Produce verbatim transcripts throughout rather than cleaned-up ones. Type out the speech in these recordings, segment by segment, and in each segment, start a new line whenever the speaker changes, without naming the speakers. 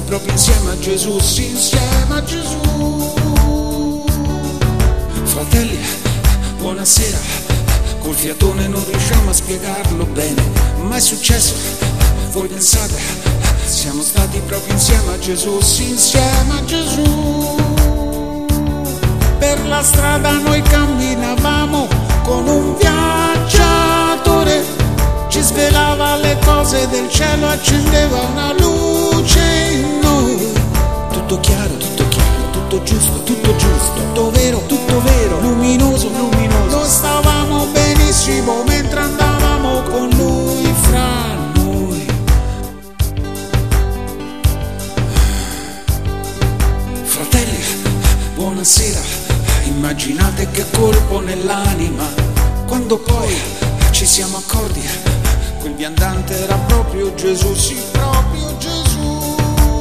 proprio insieme a Gesù, sì, insieme a Gesù. Fratelli, buonasera, col fiatone non riusciamo a spiegarlo bene, ma è successo, voi pensate, siamo stati proprio insieme a Gesù, sì, insieme a Gesù. Per la strada noi camminavamo con un viaggiatore, ci svelava le cose del cielo, accendeva una luce in noi. Tutto chiaro, tutto chiaro, tutto giusto, tutto giusto, tutto vero, tutto vero, luminoso, luminoso. Noi stavamo benissimo mentre andavamo con lui fra noi. Fratelli, buonasera, immaginate che colpo nell'anima, quando poi ci siamo accorti, quel viandante era proprio Gesù, sì, proprio Gesù.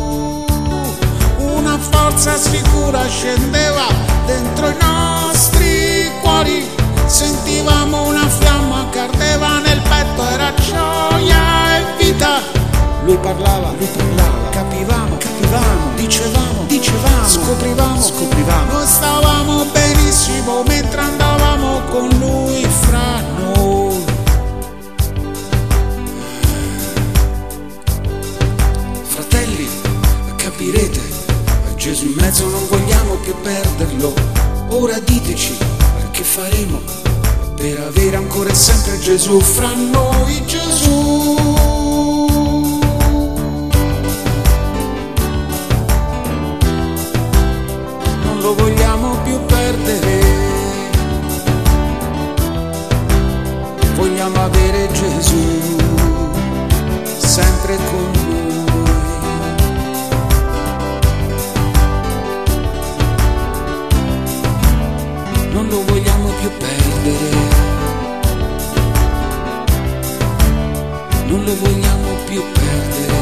Una forza sicura scendeva dentro i nostri cuori, sentivamo una fiamma che ardeva nel petto, era gioia e vita. Lui parlava, lui parlava, capivamo, capivamo, dicevamo, dicevamo, scoprivamo, scoprivamo. Noi stavamo benissimo mentre andavamo con lui fra noi. Fratelli, capirete, Gesù in mezzo non vogliamo più perderlo. Ora diteci che faremo per avere ancora e sempre Gesù fra noi, Gesù. Non lo vogliamo più perdere, vogliamo avere Gesù sempre con noi. Non lo vogliamo più perdere, non lo vogliamo più perdere.